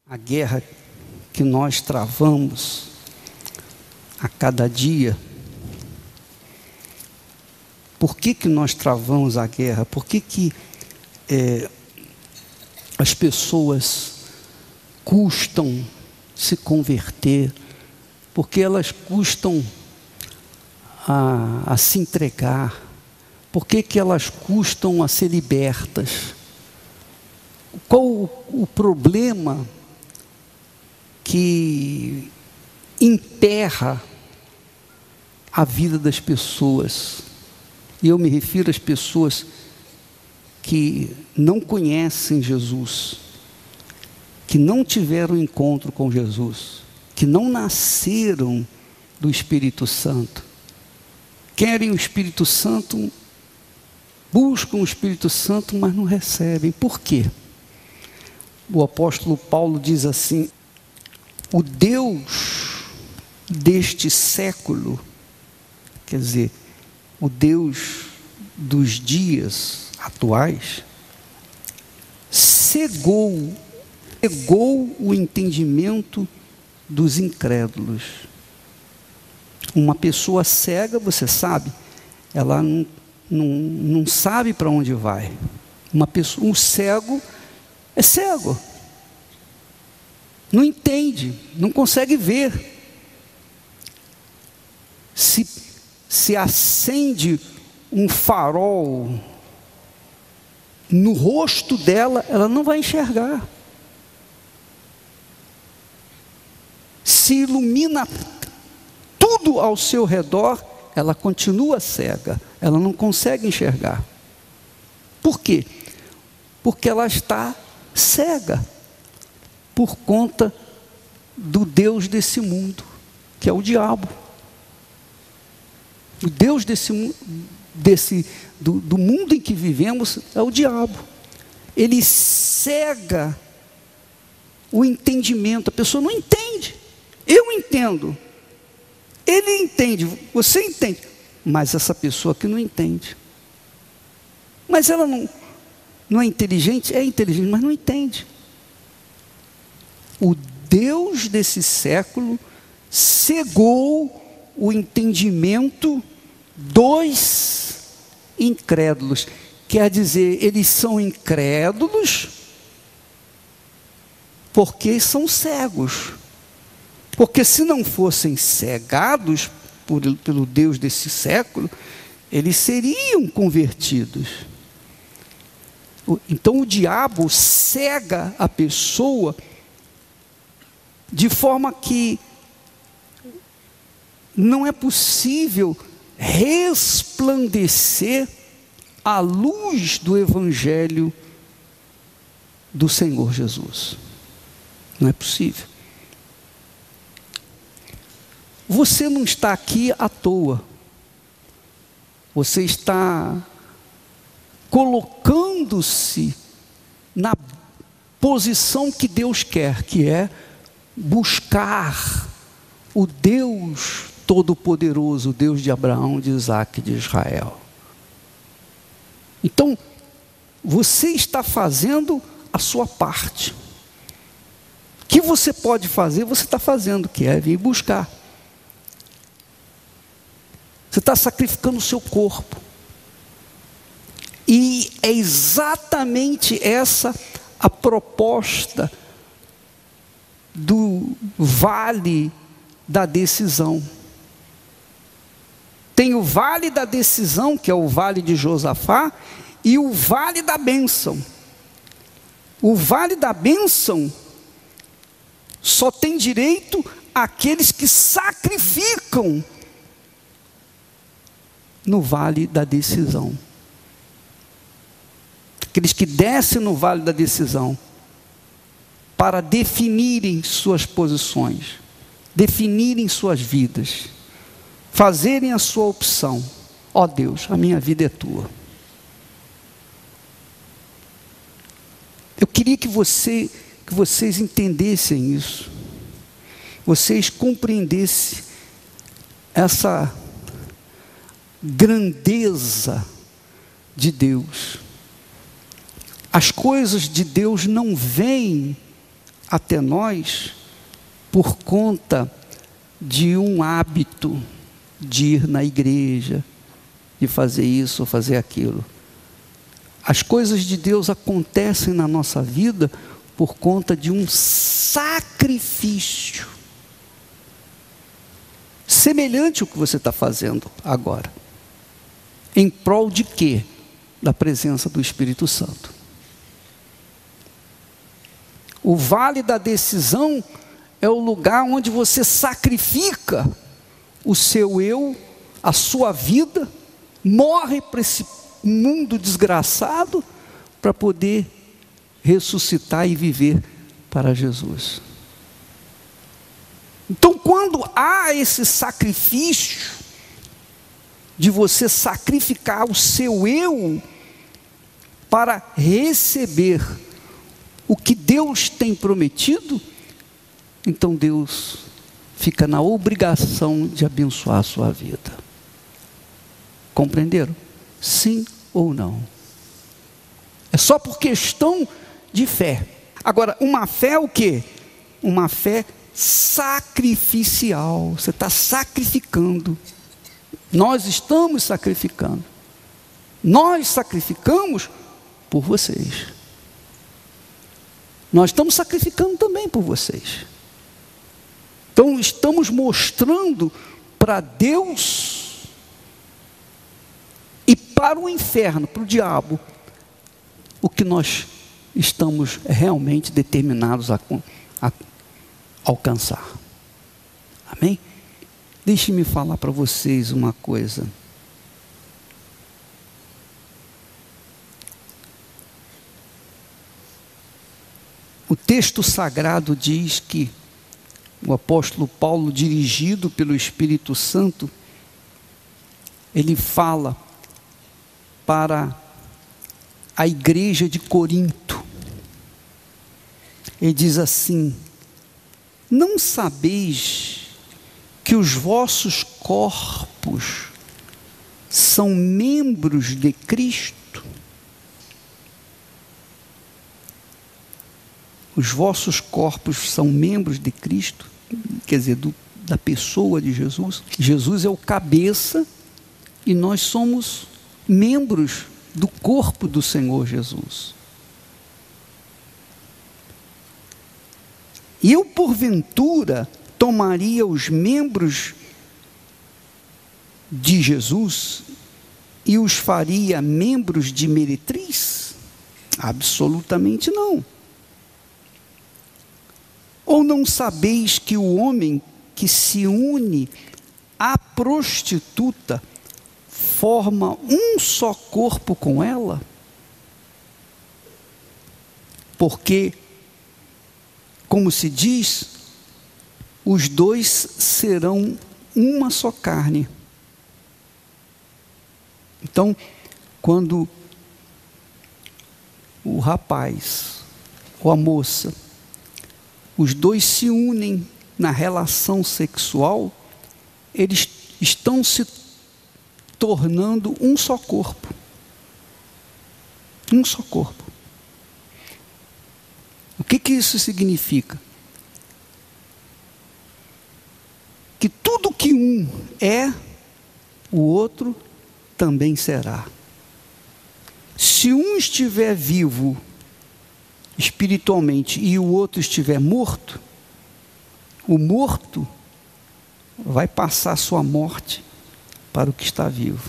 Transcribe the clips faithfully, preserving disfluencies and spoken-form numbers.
A guerra que nós travamos a cada dia. Por que que nós travamos a guerra? Por que que é, as pessoas custam se converter? Por que elas custam a, a se entregar? Por que que elas custam a ser libertas? Qual o, o problema que emperra a vida das pessoas? E eu me refiro às pessoas que não conhecem Jesus, que não tiveram encontro com Jesus, que não nasceram do Espírito Santo. Querem o Espírito Santo, buscam o Espírito Santo, mas não recebem. Por quê? O apóstolo Paulo diz assim: o Deus deste século, quer dizer, o Deus dos dias atuais, cegou, cegou o entendimento dos incrédulos. Uma pessoa cega, você sabe, ela não, não, não sabe para onde vai. Uma pessoa, um cego é cego, não entende, não consegue ver. Se, se acende um farol no rosto dela, ela não vai enxergar. Se ilumina tudo ao seu redor, ela continua cega, ela não consegue enxergar. Por quê? Porque ela está cega por conta do Deus desse mundo, que é o diabo. O Deus desse, desse do, do mundo em que vivemos é o diabo. Ele cega o entendimento. A pessoa não entende. Eu entendo. Ele entende. Você entende. Mas essa pessoa que não entende. Mas ela não, não é inteligente? É inteligente, mas não entende. O Deus desse século cegou o entendimento dos incrédulos. Quer dizer, eles são incrédulos porque são cegos. Porque se não fossem cegados por, pelo Deus desse século, eles seriam convertidos. Então o diabo cega a pessoa de forma que não é possível resplandecer a luz do Evangelho do Senhor Jesus. Não é possível. Você não está aqui à toa. Você está colocando-se na posição que Deus quer, que é buscar o Deus Todo-Poderoso, o Deus de Abraão, de Isaac e de Israel. Então, você está fazendo a sua parte. O que você pode fazer, você está fazendo, que é vir buscar. Você está sacrificando o seu corpo. E é exatamente essa a proposta do vale da decisão. Tem o vale da decisão, que é o vale de Josafá, e o vale da bênção. O vale da bênção só tem direito àqueles que sacrificam no vale da decisão. Aqueles que descem no vale da decisão para definirem suas posições, definirem suas vidas, fazerem a sua opção. Ó oh Deus, a minha vida é tua. Eu queria que, você, que vocês entendessem isso, vocês compreendessem essa grandeza de Deus. As coisas de Deus não vêm até nós por conta de um hábito de ir na igreja, de fazer isso ou fazer aquilo. As coisas de Deus acontecem na nossa vida por conta de um sacrifício, semelhante ao que você está fazendo agora. Em prol de quê? Da presença do Espírito Santo. O vale da decisão é o lugar onde você sacrifica o seu eu, a sua vida, morre para esse mundo desgraçado para poder ressuscitar e viver para Jesus. Então, quando há esse sacrifício de você sacrificar o seu eu para receber o que Deus tem prometido, então Deus fica na obrigação de abençoar a sua vida. Compreenderam? Sim ou não? É só por questão de fé. Agora, uma fé é o quê? Uma fé sacrificial. Você está sacrificando. Nós estamos sacrificando. Nós sacrificamos por vocês. Nós estamos sacrificando também por vocês. Então, estamos mostrando para Deus e para o inferno, para o diabo, o que nós estamos realmente determinados a, a alcançar. Amém? Deixe-me falar para vocês uma coisa. O texto sagrado diz que o apóstolo Paulo, dirigido pelo Espírito Santo, ele fala para a igreja de Corinto. Ele diz assim: não sabeis que os vossos corpos são membros de Cristo? Os vossos corpos são membros de Cristo, quer dizer, do, da pessoa de Jesus. Jesus é o cabeça e nós somos membros do corpo do Senhor Jesus. E eu, porventura, tomaria os membros de Jesus e os faria membros de meretriz? Absolutamente não. Ou não sabeis que o homem que se une à prostituta forma um só corpo com ela? Porque, como se diz, os dois serão uma só carne. Então, quando o rapaz ou a moça, os dois se unem na relação sexual, eles estão se tornando um só corpo. Um só corpo. O que que isso significa? Que tudo que um é, o outro também será. Se um estiver vivo espiritualmente e o outro estiver morto, o morto vai passar a sua morte para o que está vivo.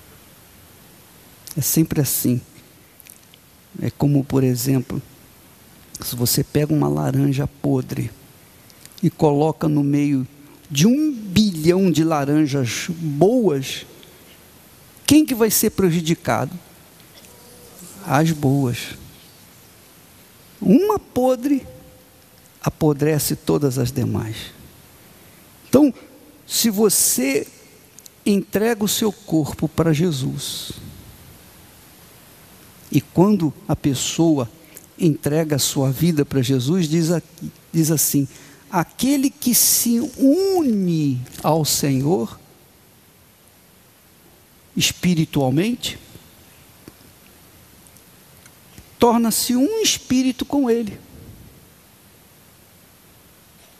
É sempre assim. É como, por exemplo, se você pega uma laranja podre e coloca no meio de um bilhão de laranjas boas, quem que vai ser prejudicado? As boas. Uma podre apodrece todas as demais. Então, se você entrega o seu corpo para Jesus, e quando a pessoa entrega a sua vida para Jesus, diz, aqui, diz assim: aquele que se une ao Senhor espiritualmente, torna-se um espírito com Ele.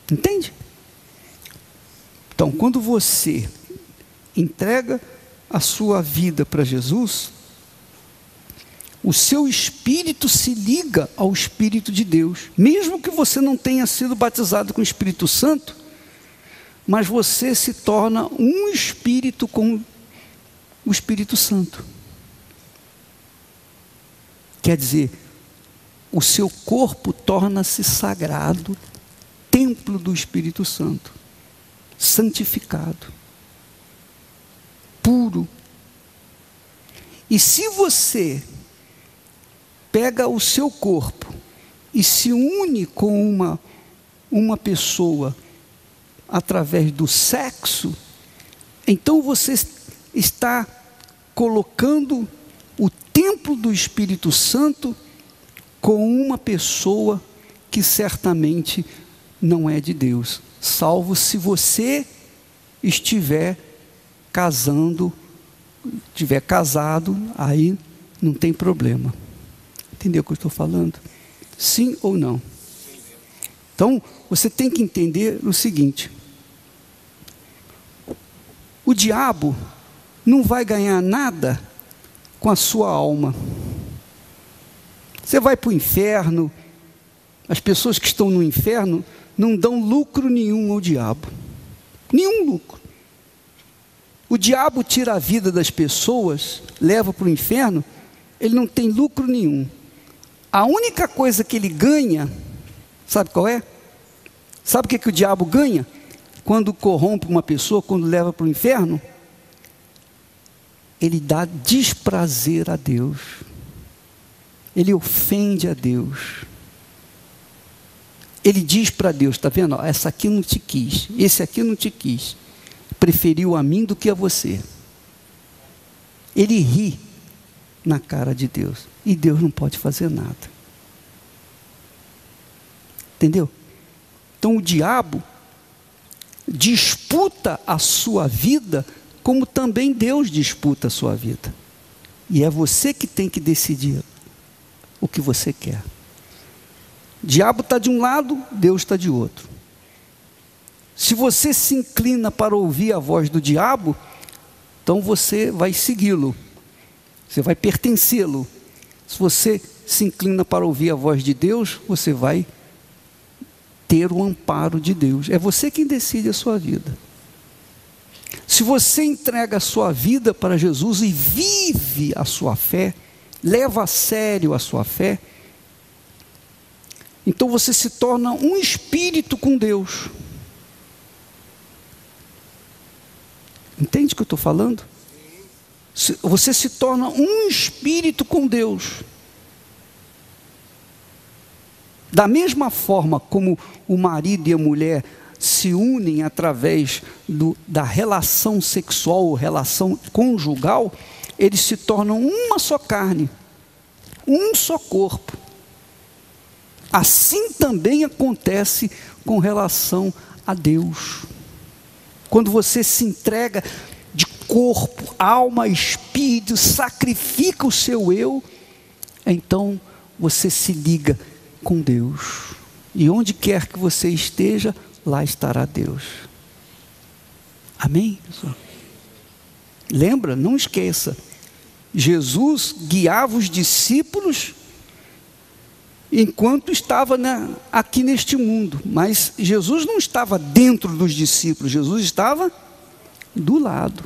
Entende? Então, quando você entrega a sua vida para Jesus, o seu espírito se liga ao Espírito de Deus. Mesmo que você não tenha sido batizado com o Espírito Santo, mas você se torna um espírito com o Espírito Santo. Quer dizer, o seu corpo torna-se sagrado, templo do Espírito Santo, santificado, puro. E se você pega o seu corpo e se une com uma, uma pessoa através do sexo, então você está colocando o templo do Espírito Santo com uma pessoa que certamente não é de Deus, salvo se você estiver casando, estiver casado, aí não tem problema. Entendeu o que eu estou falando? Sim ou não? Então, você tem que entender o seguinte: o diabo não vai ganhar nada com a sua alma. Você vai para o inferno, as pessoas que estão no inferno não dão lucro nenhum ao diabo. Nenhum lucro. O diabo tira a vida das pessoas, leva para o inferno, ele não tem lucro nenhum. A única coisa que ele ganha, sabe qual é? Sabe o que, que o diabo ganha? Quando corrompe uma pessoa, quando leva para o inferno, ele dá desprazer a Deus. Ele ofende a Deus. Ele diz para Deus, está vendo? Essa aqui não te quis, esse aqui não te quis. Preferiu a mim do que a você. Ele ri na cara de Deus. E Deus não pode fazer nada. Entendeu? Então o diabo disputa a sua vida como também Deus disputa a sua vida. E é você que tem que decidir o que você quer. O diabo está de um lado, Deus está de outro. Se você se inclina para ouvir a voz do diabo, então você vai segui-lo, você vai pertencê-lo. Se você se inclina para ouvir a voz de Deus, você vai ter o amparo de Deus. É você quem decide a sua vida. Se você entrega a sua vida para Jesus e vive a sua fé, leva a sério a sua fé, então você se torna um espírito com Deus. Entende o que eu estou falando? Você se torna um espírito com Deus. Da mesma forma como o marido e a mulher se unem através do, da relação sexual ou relação conjugal, eles se tornam uma só carne, um só corpo. Assim também acontece com relação a Deus. Quando você se entrega de corpo, alma, espírito, sacrifica o seu eu, então você se liga com Deus. E onde quer que você esteja, lá estará Deus. Amém, pessoal? Lembra, não esqueça, Jesus guiava os discípulos enquanto estava na, aqui neste mundo, mas Jesus não estava dentro dos discípulos, Jesus estava do lado.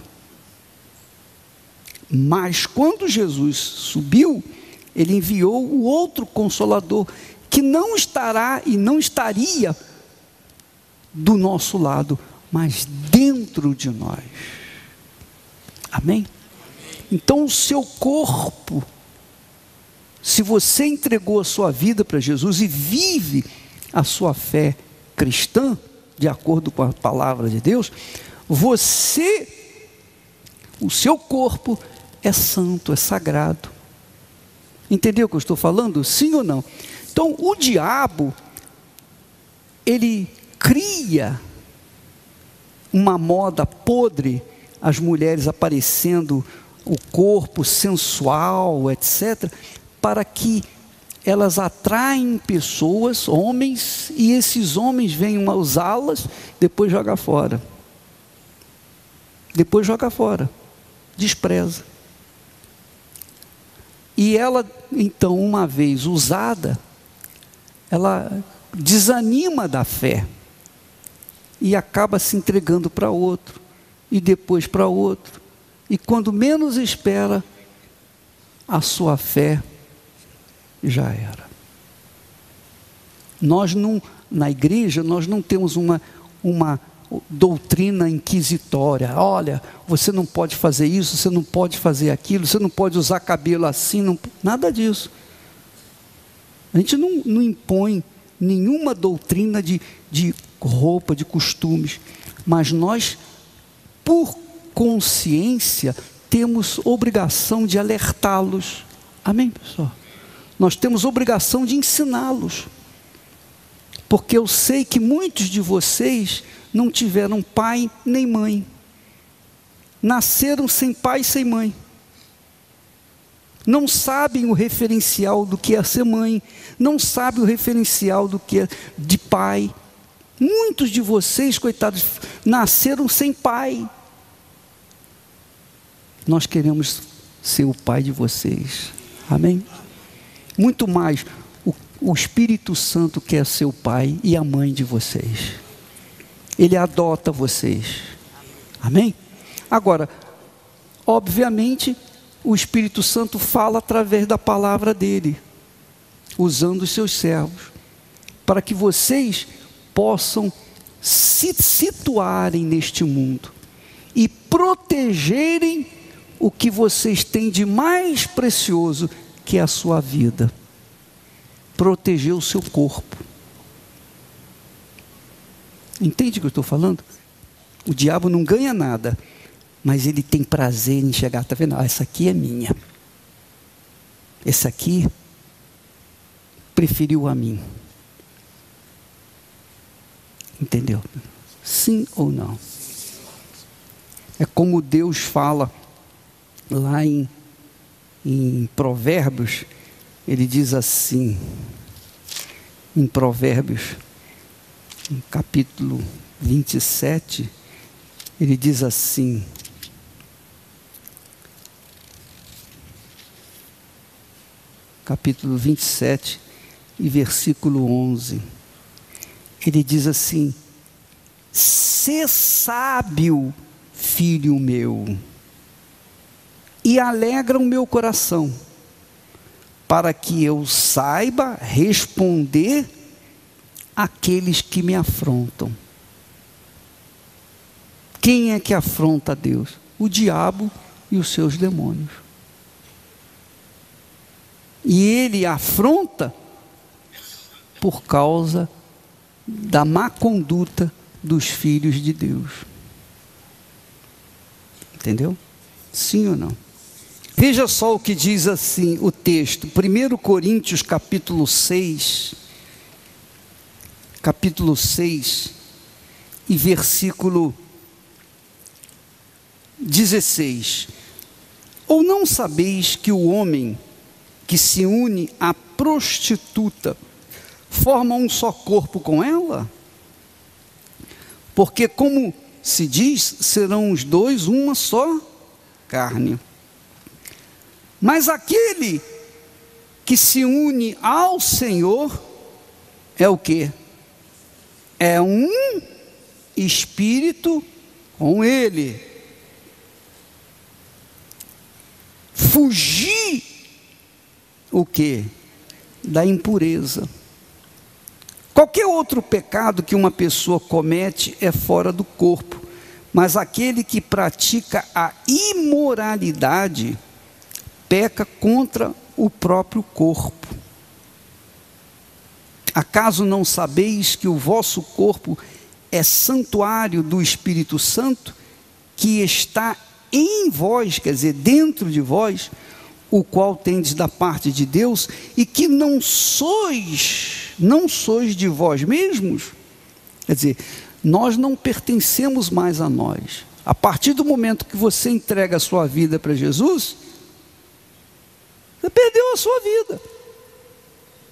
Mas quando Jesus subiu, ele enviou o outro Consolador, que não estará e não estaria do nosso lado, mas dentro de nós. Amém? Então o seu corpo, se você entregou a sua vida para Jesus e vive a sua fé cristã, de acordo com a palavra de Deus, você, o seu corpo é santo, é sagrado. Entendeu o que eu estou falando? Sim ou não? Então o diabo, ele cria uma moda podre, as mulheres aparecendo o corpo sensual, etcétera, para que elas atraem pessoas, homens, e esses homens vêm usá-las, depois joga fora. Depois joga fora, despreza. E ela, então, uma vez usada, ela desanima da fé e acaba se entregando para outro, e depois para outro, e quando menos espera, a sua fé já era. Nós não, na igreja, nós não temos uma, uma doutrina inquisitória. Olha, você não pode fazer isso, você não pode fazer aquilo, você não pode usar cabelo assim, não, nada disso. A gente não, não impõe nenhuma doutrina de, de roupa, de costumes, mas nós, por consciência, temos obrigação de alertá-los. Amém, pessoal? Nós temos obrigação de ensiná-los, porque eu sei que muitos de vocês não tiveram pai nem mãe, nasceram sem pai e sem mãe, não sabem o referencial do que é ser mãe, não sabem o referencial do que é de pai. Muitos de vocês, coitados, nasceram sem pai. Nós queremos ser o pai de vocês, amém? Muito mais, o, o Espírito Santo quer ser o pai e a mãe de vocês. Ele adota vocês, amém? Agora, obviamente, o Espírito Santo fala através da palavra dele, usando os seus servos, para que vocês possam se situarem neste mundo e protegerem o que vocês têm de mais precioso, que é a sua vida. Proteger o seu corpo. Entende o que eu estou falando? O diabo não ganha nada, mas ele tem prazer em chegar, está vendo? Ah, essa aqui é minha. Esse aqui preferiu a mim. Entendeu? Sim ou não? É como Deus fala lá em, em Provérbios. Ele diz assim, em Provérbios, no capítulo vinte e sete, ele diz assim, capítulo vinte e sete e versículo onze, ele diz assim: sê sábio, filho meu, e alegra o meu coração, para que eu saiba responder àqueles que me afrontam. Quem é que afronta a Deus? O diabo e os seus demônios. E ele afronta por causa da má conduta dos filhos de Deus. Entendeu? Sim ou não? Veja só o que diz assim o texto, primeiro Coríntios capítulo seis, capítulo seis e versículo dezesseis. Ou não sabeis que o homem que se une à prostituta forma um só corpo com ela? Porque, como se diz, serão os dois uma só carne. Mas aquele que se une ao Senhor é o quê? É um espírito com Ele. Fugir o quê? Da impureza. Qualquer outro pecado que uma pessoa comete é fora do corpo, mas aquele que pratica a imoralidade peca contra o próprio corpo. Acaso não sabeis que o vosso corpo é santuário do Espírito Santo, que está em vós, quer dizer, dentro de vós, o qual tendes da parte de Deus, e que não sois, não sois de vós mesmos? Quer dizer, nós não pertencemos mais a nós. A partir do momento que você entrega a sua vida para Jesus, você perdeu a sua vida.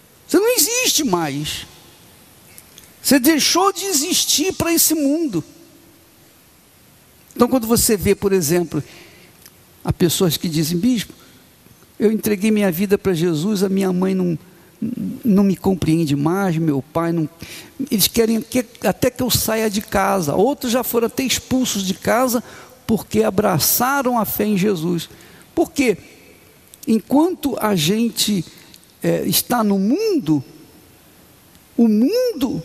existe mais. Você deixou de existir para esse mundo. Então, quando você vê, por exemplo, há pessoas que dizem: bispo, eu entreguei minha vida para Jesus, a minha mãe não, não me compreende mais, meu pai não... Eles querem que, até que eu saia de casa. Outros já foram até expulsos de casa porque abraçaram a fé em Jesus. Por quê? Enquanto a gente é, está no mundo, o mundo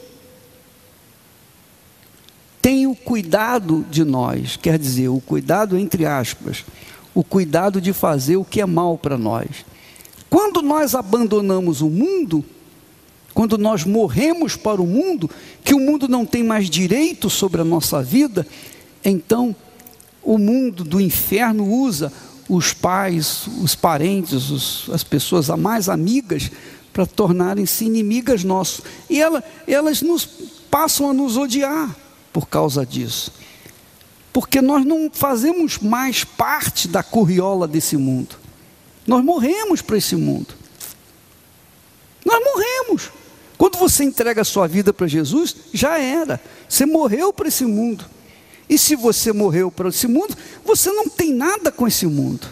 tem o cuidado de nós, quer dizer, o cuidado entre aspas, o cuidado de fazer o que é mal para nós. Quando nós abandonamos o mundo, quando nós morremos para o mundo, que o mundo não tem mais direito sobre a nossa vida, então o mundo do inferno usa os pais, os parentes, os, as pessoas mais amigas, para tornarem-se inimigas nossas. E ela, elas nos passam a nos odiar por causa disso. Porque nós não fazemos mais parte da curriola desse mundo. Nós morremos para esse mundo. Nós morremos. Quando você entrega a sua vida para Jesus, já era. Você morreu para esse mundo. E se você morreu para esse mundo, você não tem nada com esse mundo.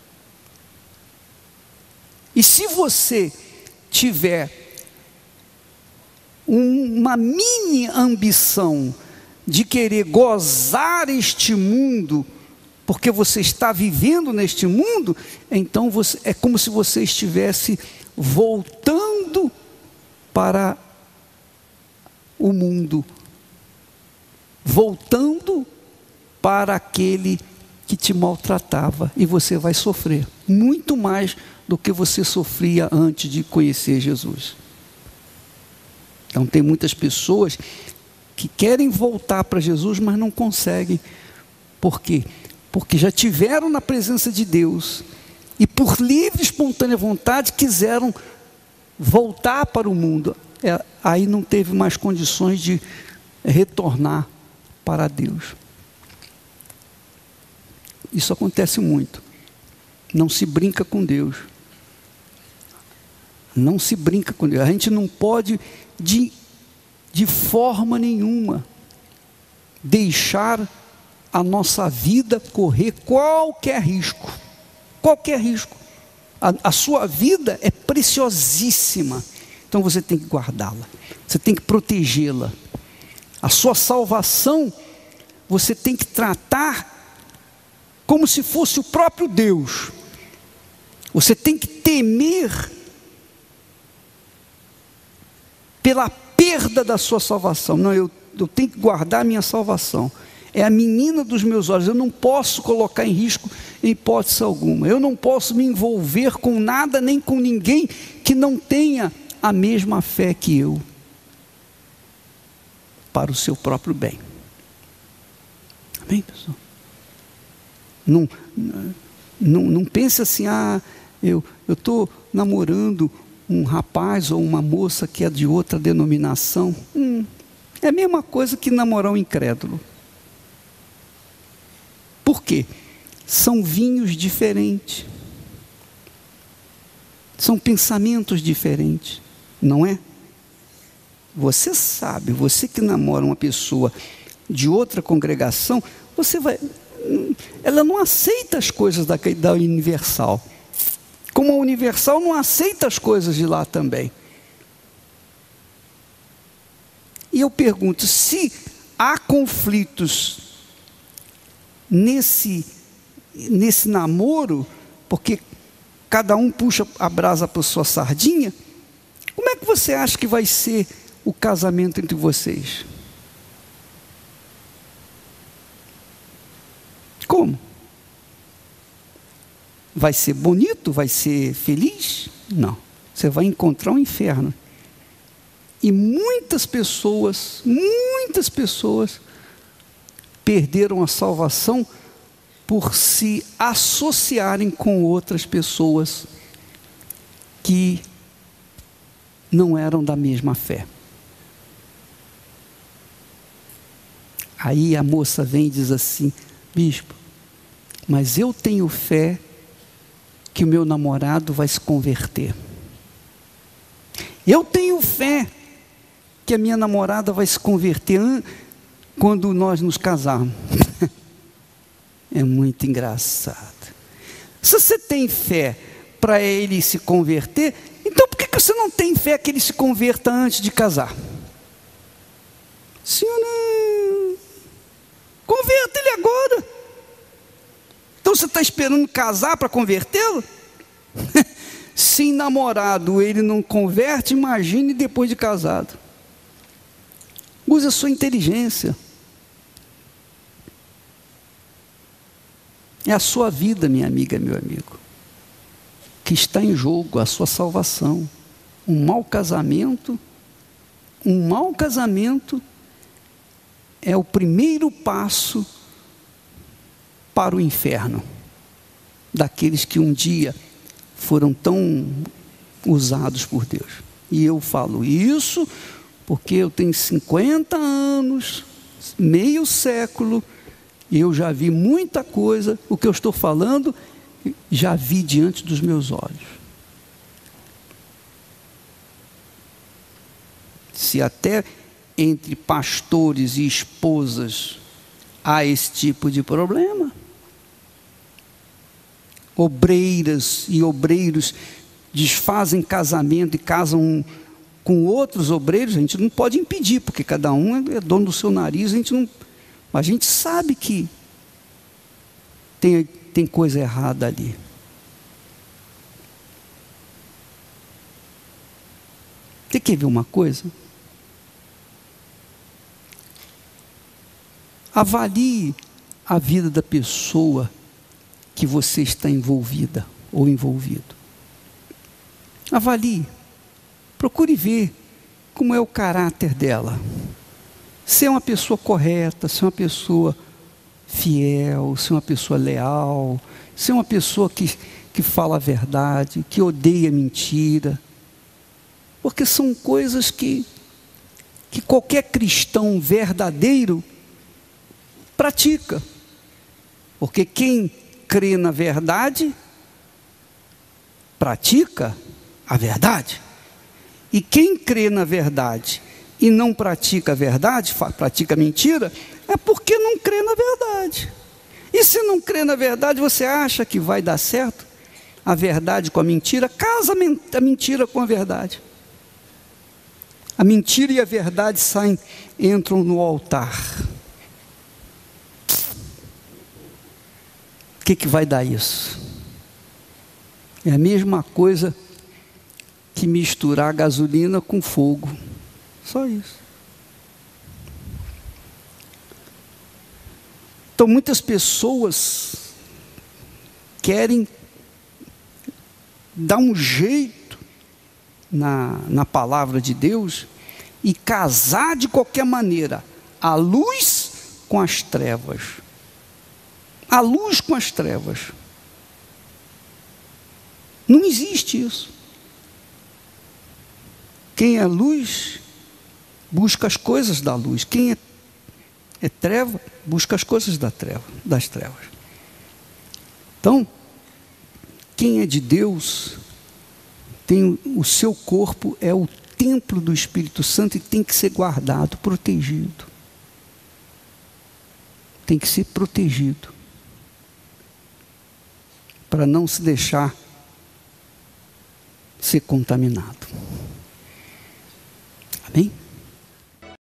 E se você tiver uma mini ambição de querer gozar este mundo, porque você está vivendo neste mundo, então você, é como se você estivesse voltando para o mundo, voltando para aquele que te maltratava, e você vai sofrer muito mais do que você sofria antes de conhecer Jesus. Então tem muitas pessoas que querem voltar para Jesus, mas não conseguem. Por quê? Porque já tiveram na presença de Deus, e por livre e espontânea vontade quiseram voltar para o mundo. É, aí não teve mais condições de retornar para Deus. Isso acontece muito. Não se brinca com Deus. Não se brinca com Deus. A gente não pode, de, de forma nenhuma, deixar a nossa vida correr qualquer risco. Qualquer risco. A, a sua vida é preciosíssima. Então você tem que guardá-la. Você tem que protegê-la. A sua salvação, você tem que tratar como se fosse o próprio Deus. Você tem que temer pela perda da sua salvação. Não, eu, eu tenho que guardar a minha salvação. É a menina dos meus olhos. Eu não posso colocar em risco em hipótese alguma. Eu não posso me envolver com nada nem com ninguém que não tenha a mesma fé que eu, para o seu próprio bem. Amém, pessoal? Não, não, não pense assim: ah, eu estou namorando um rapaz ou uma moça que é de outra denominação. Hum, é a mesma coisa que namorar um incrédulo. Por quê? São vinhos diferentes. São pensamentos diferentes, não é? Você sabe, você que namora uma pessoa de outra congregação, você vai... ela não aceita as coisas da, da Universal, como a Universal não aceita as coisas de lá também. E eu pergunto, se há conflitos nesse, nesse namoro, porque cada um puxa a brasa para a sua sardinha, como é que você acha que vai ser o casamento entre vocês? Como? Vai ser bonito? Vai ser feliz? Não. Você vai encontrar um inferno. E muitas pessoas, muitas pessoas perderam a salvação por se associarem com outras pessoas que não eram da mesma fé. Aí a moça vem e diz assim: bispo, mas eu tenho fé que o meu namorado vai se converter. Eu tenho fé que a minha namorada vai se converter quando nós nos casarmos. É muito engraçado. Se você tem fé para ele se converter, então por que você não tem fé que ele se converta antes de casar? Senhora, converta ele agora. Então você está esperando casar para convertê-lo? Se em namorado ele não converte, imagine depois de casado. Use a sua inteligência. É a sua vida, minha amiga, meu amigo, que está em jogo, a sua salvação. Um mau casamento, um mau casamento é o primeiro passo para o inferno, daqueles que um dia foram tão usados por Deus. E eu falo isso porque eu tenho cinquenta anos, meio século, e eu já vi muita coisa. O que eu estou falando, já vi diante dos meus olhos. Se até entre pastores e esposas há esse tipo de problema, obreiras e obreiros desfazem casamento e casam com outros obreiros, a gente não pode impedir, porque cada um é dono do seu nariz, a gente não, a gente sabe que tem, tem coisa errada ali. Você quer ver uma coisa? Avalie a vida da pessoa que você está envolvida ou envolvido. Avalie, procure ver como é o caráter dela. Se é uma pessoa correta, se é uma pessoa fiel, se é uma pessoa leal, se é uma pessoa que, que fala a verdade, que odeia mentira. Porque são coisas que, que qualquer cristão verdadeiro pratica. Porque quem crê na verdade, pratica a verdade. E quem crê na verdade e não pratica a verdade, pratica a mentira, é porque não crê na verdade. E se não crê na verdade, você acha que vai dar certo a verdade com a mentira? Casa a mentira com a verdade. A mentira e a verdade saem, entram no altar. O que, que vai dar isso? É a mesma coisa que misturar gasolina com fogo. Só isso. Então muitas pessoas querem dar um jeito na, na palavra de Deus e casar de qualquer maneira a luz com as trevas. A luz com as trevas. Não existe isso. Quem é luz, busca as coisas da luz. Quem é, é treva, busca as coisas da treva, das trevas. Então, quem é de Deus, tem o seu corpo, é o templo do Espírito Santo e tem que ser guardado, protegido. Tem que ser protegido. Para não se deixar ser contaminado. Amém?